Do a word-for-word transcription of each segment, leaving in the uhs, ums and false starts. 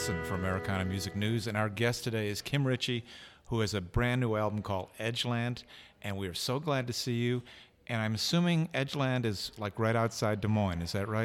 Nelson for Americana Music News, and our guest today is Kim Richey, who has a brand new album called Edgeland, and we are so glad to see you. And I'm assuming Edgeland is like right outside Des Moines, is that right?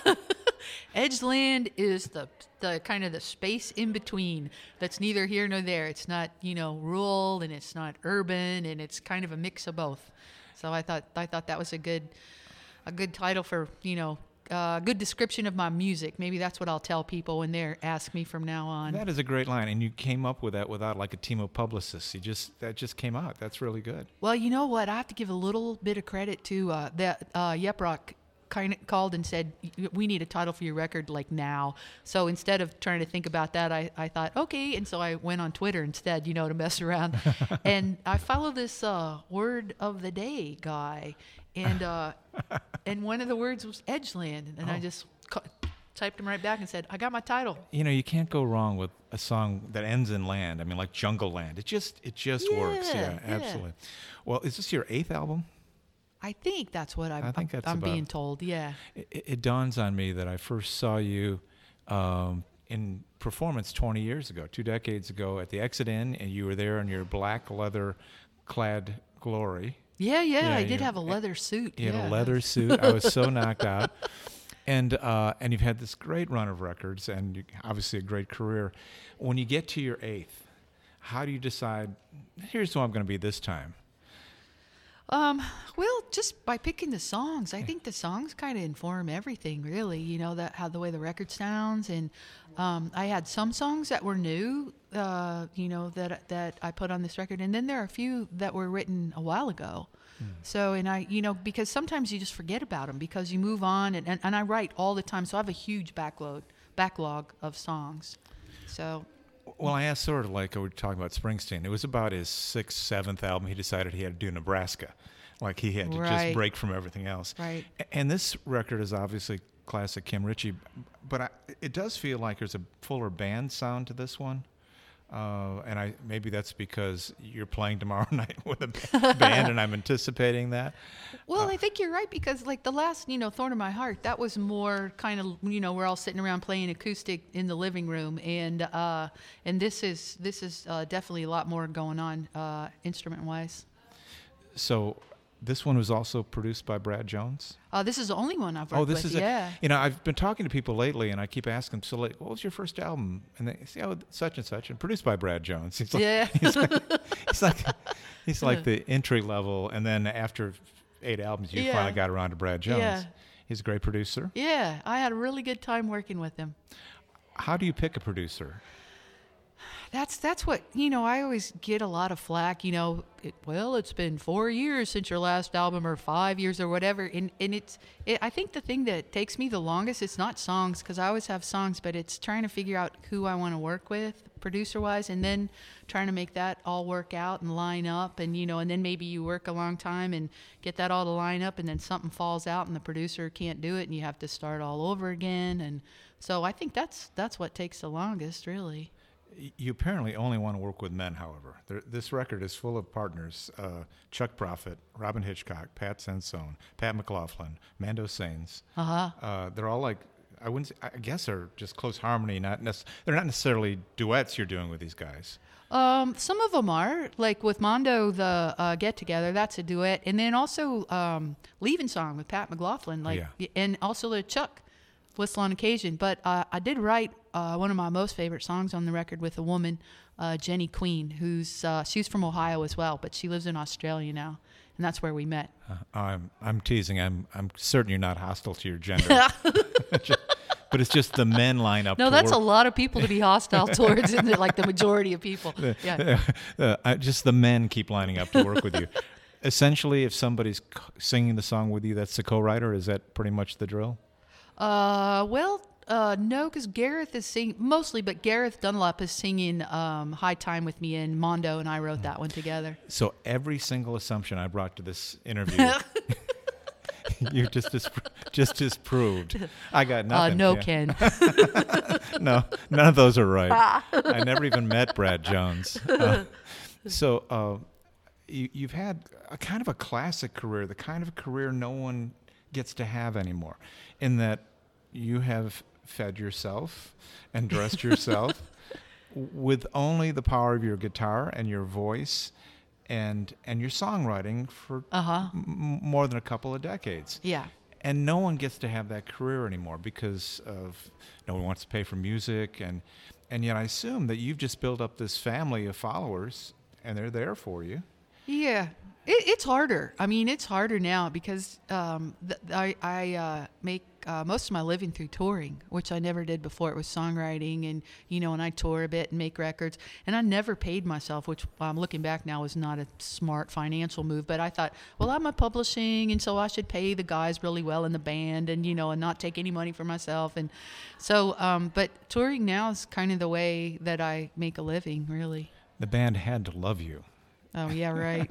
Edgeland is the the kind of the space in between that's neither here nor there. It's not, you know, rural and it's not urban, and it's kind of a mix of both. So I thought I thought that was a good a good title for, you know, a uh, good description of my music. Maybe that's what I'll tell people when they ask me from now on. That is a great line, and you came up with that without like a team of publicists. You just that just came out. That's really good. Well, you know what? I have to give a little bit of credit to uh, that uh, Yep Rock kind of called and said, we need a title for your record like now. So instead of trying to think about that, I, I thought, okay. And so I went on Twitter instead, you know, to mess around. And I follow this uh, word of the day guy. And uh, and one of the words was Edgeland. And oh. I just cu- typed him right back and said, I got my title. You know, you can't go wrong with a song that ends in land. I mean, like Jungle Land. It just, it just yeah, works. Yeah, yeah, absolutely. Well, is this your eighth album? I think that's what I'm, I think that's I'm about, being told, yeah. It, it dawns on me that I first saw you um, in performance twenty years ago, two decades ago at the Exit Inn, and you were there in your black leather-clad glory. Yeah, yeah, yeah I did you, have a leather suit. You yeah. had a leather suit. I was so knocked out. And uh, and you've had this great run of records and you, obviously a great career. When you get to your eighth, how do you decide, here's who I'm going to be this time? Um, well, just by picking the songs. I think the songs kind of inform everything, really. You know, that how the way the record sounds, and um, I had some songs that were new, uh, you know, that that I put on this record, and then there are a few that were written a while ago. Hmm. So, and I, you know, because sometimes you just forget about them because you move on, and, and, and I write all the time, so I have a huge backlog backlog of songs. So. Well, I asked sort of like we were talking about Springsteen. It was about his sixth, seventh album. He decided he had to do Nebraska. Like he had to right. just break from everything else. Right. And this record is obviously classic Kim Richey, but I, it does feel like there's a fuller band sound to this one. Uh, and I maybe that's because you're playing tomorrow night with a band, and I'm anticipating that. Well, uh, I think you're right because, like the last, you know, Thorn in My Heart, that was more kind of, you know, we're all sitting around playing acoustic in the living room, and uh, and this is this is uh, definitely a lot more going on uh, instrument wise. So. This one was also produced by Brad Jones? Uh, this is the only one I've worked with. Oh, this with, is yeah. A, you know, I've been talking to people lately, and I keep asking them, so like, what was your first album? And they say, oh, such and such, and produced by Brad Jones. He's like, yeah. he's like, he's like, he's like the entry level, and then after eight albums, you yeah. finally got around to Brad Jones. Yeah. He's a great producer. Yeah, I had a really good time working with him. How do you pick a producer? That's that's what, you know, I always get a lot of flack, you know, it, well, it's been four years since your last album or five years or whatever. And, and it's, it, I think the thing that takes me the longest, it's not songs, because I always have songs, but it's trying to figure out who I want to work with producer-wise, and then trying to make that all work out and line up. And, you know, and then maybe you work a long time and get that all to line up, and then something falls out and the producer can't do it and you have to start all over again. And so I think that's that's what takes the longest, really. You apparently only want to work with men, however. There, this record is full of partners. Uh, Chuck Prophet, Robin Hitchcock, Pat Sansone, Pat McLaughlin, Mando Sains. Uh-huh. Uh, they're all like, I wouldn't say, I guess they're just close harmony. Not nec- They're not necessarily duets you're doing with these guys. Um, some of them are, like with Mondo, the uh, Get Together, that's a duet. And then also um, Leaving Song with Pat McLaughlin, like, yeah. and also the Chuck, Whistle on Occasion. But uh, I did write uh, one of my most favorite songs on the record with a woman, uh, Jenny Queen, who's uh, she's from Ohio as well, but she lives in Australia now, and that's where we met. Uh, I'm I'm teasing. I'm I'm certain you're not hostile to your gender. But it's just the men line up. No, to that's work. a lot of people to be hostile towards, isn't it? Like the majority of people. Yeah. Uh, uh, just the men keep lining up to work with you. Essentially, if somebody's singing the song with you, that's the co-writer. Is that pretty much the drill? Uh, well, uh, no, because Gareth is singing mostly, but Gareth Dunlop is singing um, "High Time" with me, and Mondo and I wrote that one together. So every single assumption I brought to this interview, you just dis- just disproved. I got nothing. Uh, no, yeah. Ken. No, none of those are right. I never even met Brad Jones. Uh, so uh, you, you've had a kind of a classic career, the kind of career no one gets to have anymore, in that you have fed yourself and dressed yourself with only the power of your guitar and your voice and and your songwriting for Uh-huh. m- more than a couple of decades. Yeah. And no one gets to have that career anymore because of no one wants to pay for music, and and yet I assume that you've just built up this family of followers and they're there for you. Yeah, it, it's harder. I mean, it's harder now because um, th- I, I uh, make uh, most of my living through touring, which I never did before. It was songwriting, and you know, and I tour a bit and make records, and I never paid myself, which I'm looking back now is not a smart financial move. But I thought, well, I'm a publishing, and so I should pay the guys really well in the band, and you know, and not take any money for myself. And so, um, but touring now is kind of the way that I make a living, really. The band had to love you. Oh yeah, right.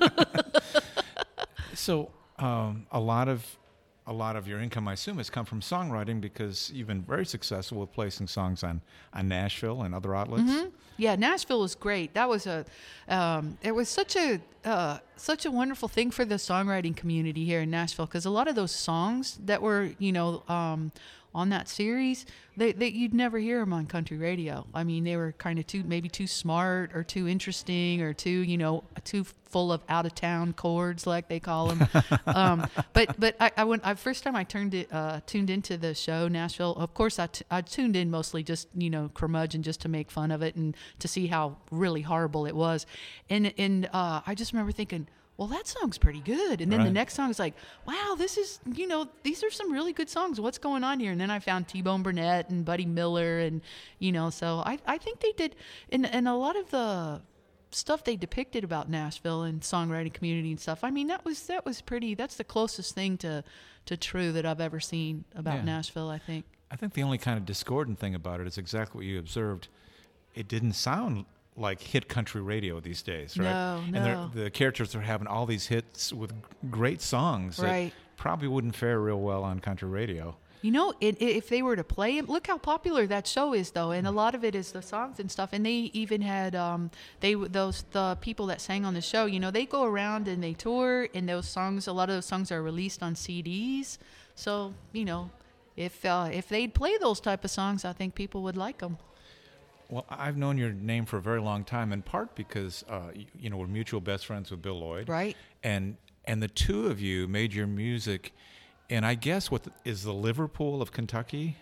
So um, a lot of a lot of your income, I assume, has come from songwriting because you've been very successful with placing songs on, on Nashville and other outlets. Mm-hmm. Yeah, Nashville was great. That was a, um, it was such a uh, such a wonderful thing for the songwriting community here in Nashville because a lot of those songs that were, you know, um, on that series, they, they you'd never hear them on country radio. I mean, they were kind of too maybe too smart or too interesting or too, you know, too full of out of town chords like they call them. um, but but I, I went I first time I turned it uh, tuned into the show Nashville. Of course, I, t- I tuned in mostly just you know curmudgeon just to make fun of it and to see how really horrible it was. And and uh, I just remember thinking, well, that song's pretty good. And then Right. the next song is like, wow, this is, you know, these are some really good songs. What's going on here? And then I found T-Bone Burnett and Buddy Miller. And, you know, so I, I think they did, and, and a lot of the stuff they depicted about Nashville and songwriting community and stuff, I mean, that was, that was pretty, that's the closest thing to, to true that I've ever seen about Yeah. Nashville, I think. I think the only kind of discordant thing about it is exactly what you observed. It didn't sound like hit country radio these days, right? No, and no. they're- the characters are having all these hits with great songs that Right. probably wouldn't fare real well on country radio. You know, it, it, if they were to play it, look how popular that show is, though, and a lot of it is the songs and stuff. And they even had um, they those the people that sang on the show. You know, they go around and they tour, and those songs, a lot of those songs are released on C Ds. So you know, if uh, if they'd play those type of songs, I think people would like them. Well, I've known your name for a very long time, in part because uh, you, you know we're mutual best friends with Bill Lloyd, Right. And and the two of you made your music, and I guess what the, is the Liverpool of Kentucky,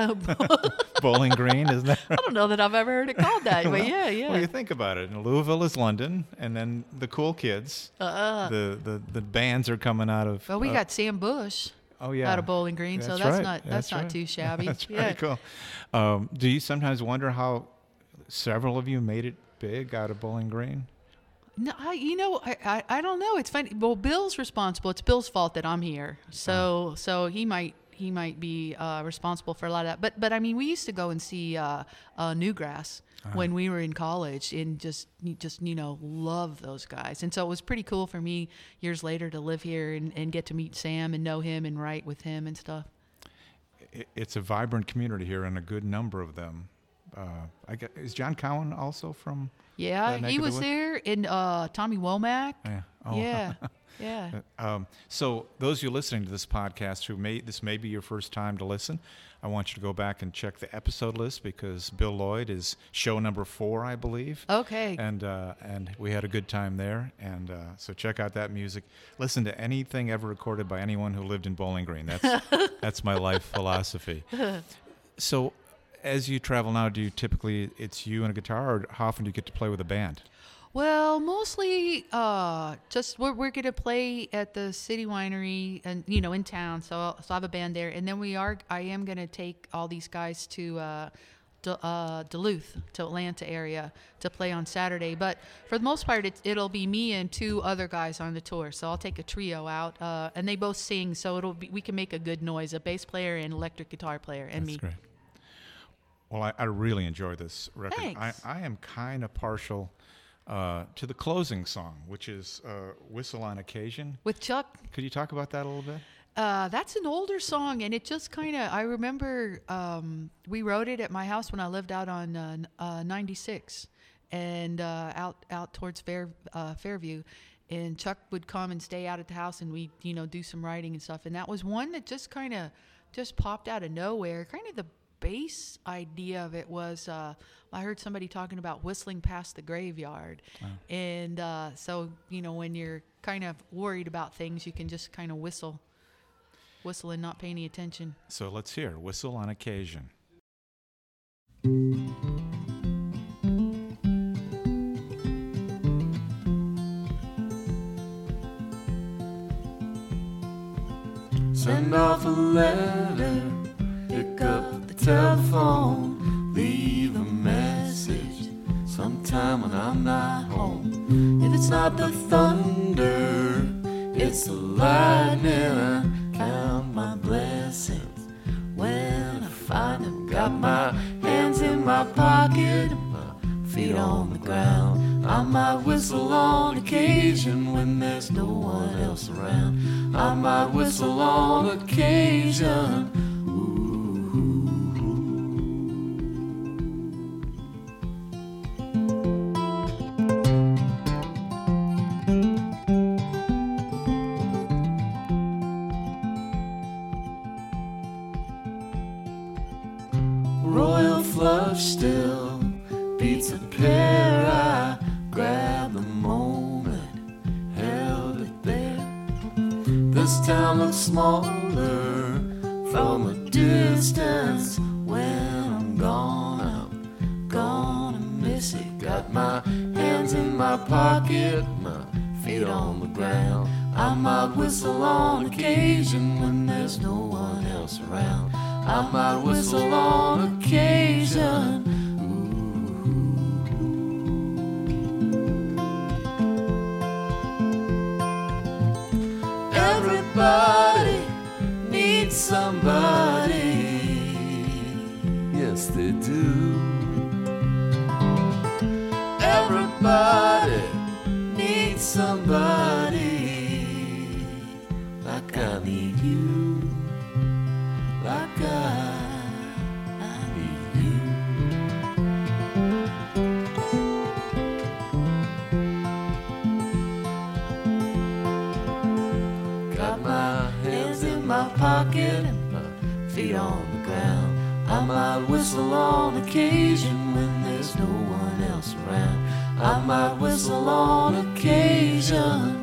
Bowling Green, isn't that? I don't know that I've ever heard it called that, but yeah, yeah. Well, you think about it. Louisville is London, and then the cool kids, uh, the, the the bands are coming out of. well, we uh, got Sam Bush oh yeah out of Bowling Green, so That's that's right. not that's, That's not right. too shabby. That's yeah. pretty cool. Um, do you sometimes wonder how several of you made it big out of Bowling Green? No, I, you know, I, I, I don't know. It's funny. Well, Bill's responsible. It's Bill's fault that I'm here. So so he might he might be uh, responsible for a lot of that. But but I mean, we used to go and see uh, uh, Newgrass when we were in college, and just just you know love those guys. And so it was pretty cool for me years later to live here and, and get to meet Sam and know him and write with him and stuff. It, it's a vibrant community here, and a good number of them. Uh, I guess, is John Cowan also from? Yeah, that neck he of the was woods? there, and uh, Tommy Womack. Yeah. Oh. Yeah, yeah. Um, so those of you listening to this podcast who may this may be your first time to listen, I want you to go back and check the episode list because Bill Lloyd is show number four, I believe. Okay. And uh, and we had a good time there. And uh, so check out that music. Listen to anything ever recorded by anyone who lived in Bowling Green. That's that's my life philosophy. So as you travel now, do you typically it's you and a guitar, or how often do you get to play with a band? Well, mostly uh, just we're, we're going to play at the City Winery and, you know, in town. So, so I have a band there. And then we are, I am going to take all these guys to uh, D- uh, Duluth, to Atlanta area to play on Saturday. But for the most part, it, it'll be me and two other guys on the tour. So I'll take a trio out uh, and they both sing. So it'll be, we can make a good noise, a bass player and electric guitar player and That's me. great. Well, I, I really enjoyed this record. Thanks. I, I am kind of partial uh, to the closing song, which is uh, Whistle on Occasion. With Chuck. Could you talk about that a little bit? Uh, that's an older song, and it just kind of, I remember um, we wrote it at my house when I lived out on uh, n- uh, ninety-six and uh, out out towards Fair, uh, Fairview. And Chuck would come and stay out at the house, and we, you know, do some writing and stuff. And that was one that just kind of just popped out of nowhere. Kind of the base idea of it was uh, I heard somebody talking about whistling past the graveyard. Wow. And uh, so, you know, when you're kind of worried about things, you can just kind of whistle, whistle and not pay any attention. So let's hear Whistle on Occasion. Send off a letter, pick up the telephone, leave a message sometime when I'm not home. If it's not the thunder, it's the lightning. I count my blessings when I find them. Got my hands in my pocket, my feet on the ground. I might whistle on occasion when there's no one else around. I might whistle on occasion. Royal flush still beats a pair. I grabbed the moment, held it there. This town looks smaller from a distance. When I'm gone, I'm gonna miss it. Got my hands in my pocket, my feet on the ground. I might whistle on occasion when there's no one else around. I might whistle on occasion. Everybody needs somebody. Yes, they do. Everybody needs somebody. Like I need you. Like I, I need you. Got my hands in my pocket and my feet on the ground. I might whistle on occasion when there's no one else around. I might whistle on occasion.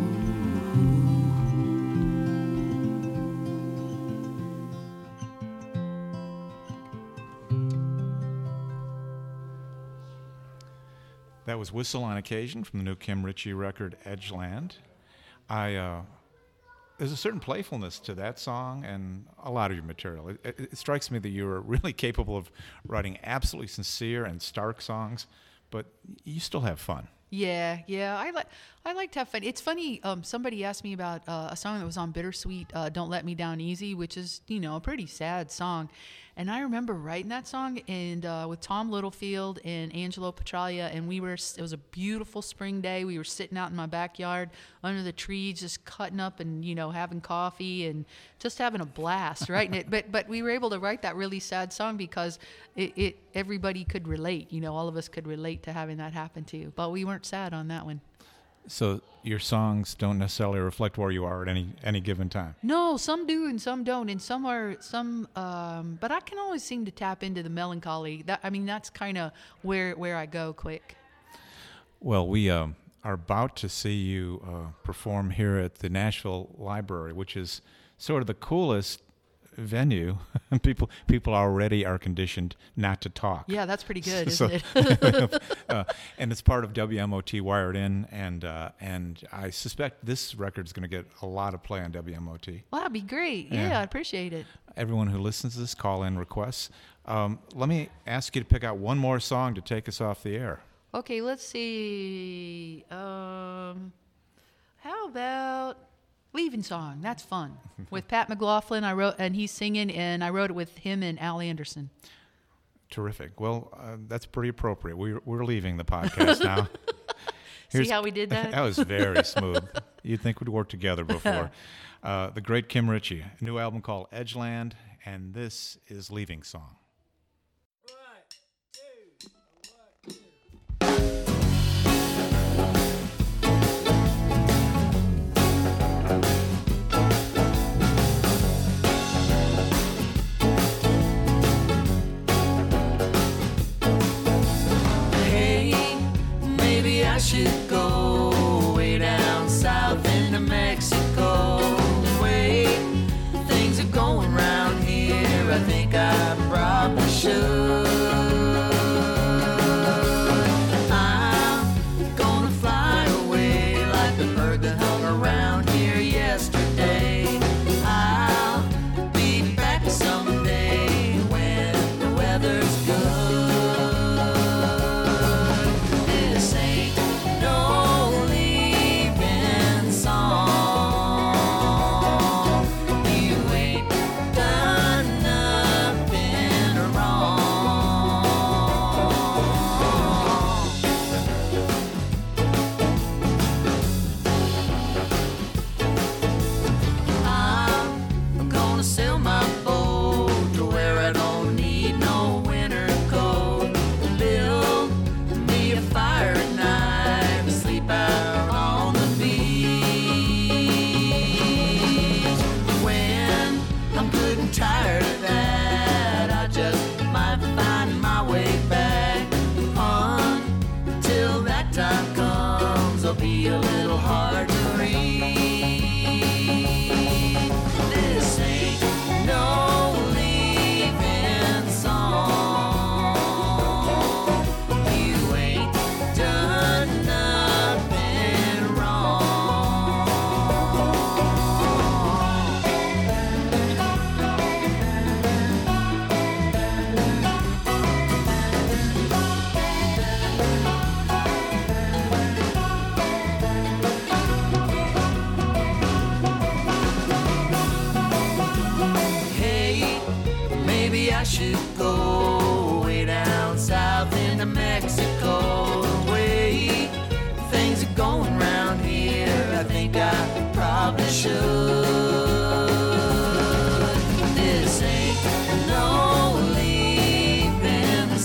That was Whistle on Occasion from the new Kim Ritchie record, Edgeland. I, uh, there's a certain playfulness to that song and a lot of your material. It, it, it strikes me that you're really capable of writing absolutely sincere and stark songs, but you still have fun. Yeah, yeah. I like I like to have fun. It's funny. Um, somebody asked me about uh, a song that was on Bittersweet, uh, "Don't Let Me Down Easy," which is, you know, a pretty sad song. And I remember writing that song and uh, with Tom Littlefield and Angelo Petralia, and we were. It was a beautiful spring day. We were sitting out in my backyard under the trees, just cutting up and, you know, having coffee and just having a blast writing it. But but we were able to write that really sad song because it, it everybody could relate. You know, all of us could relate to having that happen to you. But we weren't sad on that one. So your songs don't necessarily reflect where you are at any any given time. No, some do and some don't, and some are some. Um, but I can always seem to tap into the melancholy. That I mean, that's kind of where where I go quick. Well, we um, are about to see you uh, perform here at the Nashville Library, which is sort of the coolest venue. people people already are conditioned not to talk. Yeah, that's pretty good, so, isn't it? uh, and it's part of W M O T Wired In, and uh, and I suspect this record is going to get a lot of play on W M O T. Well, that'd be great. Yeah, Yeah. I appreciate it. Everyone who listens to this, call in requests. Um, let me ask you to pick out one more song to take us off the air. Okay, let's see. Um, how about Leaving Song? That's fun. With Pat McLaughlin, I wrote, and he's singing, and I wrote it with him and Al Anderson. Terrific. Well, uh, that's pretty appropriate. We're, we're leaving the podcast now. See how we did that? That was very smooth. You'd think we'd worked together before. Uh, the great Kim Ritchie, a new album called Edgeland, and this is Leaving Song. be a little hard to read. This ain't no leaving song. You ain't done nothing wrong. Hey, maybe I should go way down south into Mexico. The way things are going round here, I think I probably should. This ain't no leaving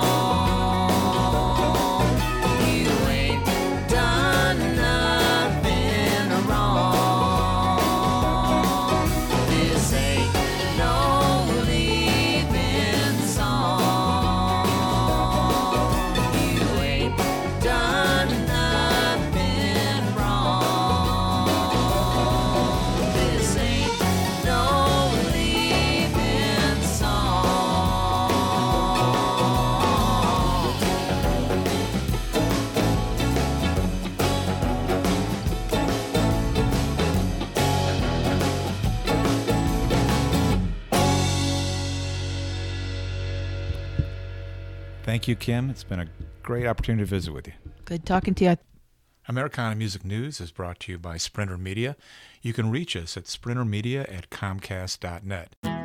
song. You ain't done nothing wrong. This ain't no leaving song. You ain't done nothing wrong. This ain't no leaving song. Thank you, Kim. It's been a great opportunity to visit with you. Good talking to you. Americana Music News is brought to you by Sprinter Media. You can reach us at sprintermedia at comcast dot net.